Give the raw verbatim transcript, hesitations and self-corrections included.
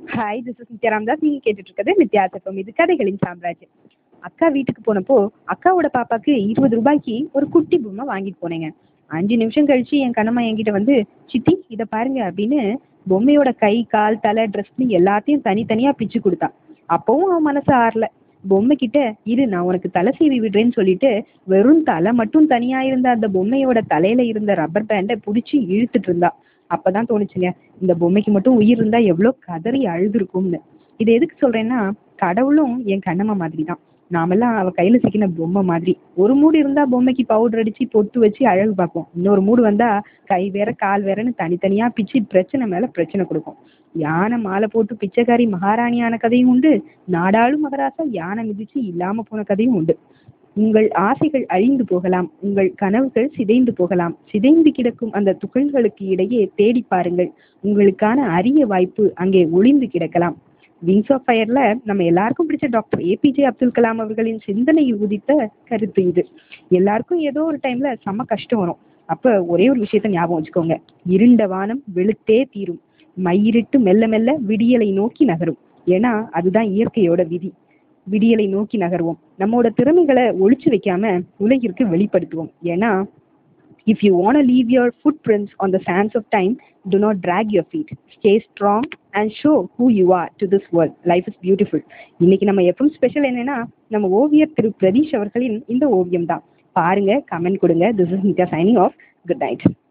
Hi, this is Nithya Ramdas. நீங்க கேட்டுட்டு இருக்கிறது நித்யா சப்பம். இது கதைகளின் சாம்ராஜ்யம். அக்கா வீட்டுக்கு போனப்போ அக்காவோட பாப்பாக்கு இருபது ரூபாய்க்கு ஒரு குட்டி பொம்மை வாங்கிட்டு போனேங்க. அஞ்சு நிமிஷம் கழிச்சு என் கண்ணம்மா என்கிட்ட வந்து, சித்தி இதை பாருங்க அப்படின்னு பொம்மையோட கை கால் தலை ட்ரெஸ்னு எல்லாத்தையும் தனித்தனியா பிச்சு கொடுத்தா. அப்பவும் அவன் மனசு ஆறல. பொம்மை கிட்ட இரு நான் உனக்கு தலை சீவி விடுறேன்னு சொல்லிட்டு வெறும் தலை மட்டும் தனியா இருந்த அந்த பொம்மையோட தலையில இருந்த ரப்பர் பேண்டை புடிச்சு இழுத்துட்டு இருந்தா. அப்பதான் தோணுச்சுங்க, இந்த பொம்மைக்கு மட்டும் உயிர் இருந்தா எவ்வளவு கதறி அழுதுருக்கும்னு. இது எதுக்கு சொல்றேன்னா, கடவுளும் என் கண்ணம்மா மாதிரி தான். நாமெல்லாம் அவ கையில சிக்கின பொம்மை மாதிரி. ஒரு மூடு இருந்தா பொம்மைக்கு பவுடர் அடிச்சு பொட்டு வச்சு அழகு பார்ப்போம். இன்னொரு மூடு வந்தா கை வேற கால் வேறன்னு தனித்தனியா பிச்சு பிரச்சனை மேல பிரச்சனை கொடுக்கும். யானை மாலை போட்டு பிச்சைக்காரி மகாராணியான கதையும் உண்டு. நாடாளும் மகராசா யானை மிதிச்சு இல்லாம போன கதையும் உண்டு. உங்கள் ஆசைகள் அழிந்து போகலாம், உங்கள் கனவுகள் சிதைந்து போகலாம். சிதைந்து கிடக்கும் அந்த துகள்களுக்கு இடையே தேடி பாருங்கள். உங்களுக்கான அரிய வாய்ப்பு அங்கே ஒளிந்து கிடக்கலாம். விங்ஸ் ஆஃப் ஃபயர்ல நம்ம எல்லாருக்கும் பிடிச்ச டாக்டர் ஏபிஜே அப்துல் கலாம் அவர்களின் சிந்தனையில் உதித்த கருத்து இது. எல்லாருக்கும் ஏதோ ஒரு டைம்ல செம்ம கஷ்டம் வரும். அப்ப ஒரே ஒரு விஷயத்த ஞாபகம் வச்சுக்கோங்க, இருண்ட வானம் வெளுத்தே தீரும், மையிருட்டு மெல்ல மெல்ல விடியலை நோக்கி நகரும். ஏன்னா அதுதான் இயற்கையோட விதி. விடியலை நோக்கி நகர்வோம். நம்மோட திறமைகளை ஒளிச்சு வைக்காம உலகிற்கு வெளிப்படுத்துவோம். ஏன்னா if you want to leave your footprints on the sands of time, do not drag your feet. Stay strong and show who you are to this world. Life is beautiful. இன்னைக்கு நம்ம எஃப்எம் ஸ்பெஷல் என்னன்னா, நம்ம ஓவியர் திரு பிரதீஷ் அவர்களின் இந்த ஓவியம் தான். பாருங்க, கமெண்ட் கொடுங்க. This is Nitya signing off. Good night.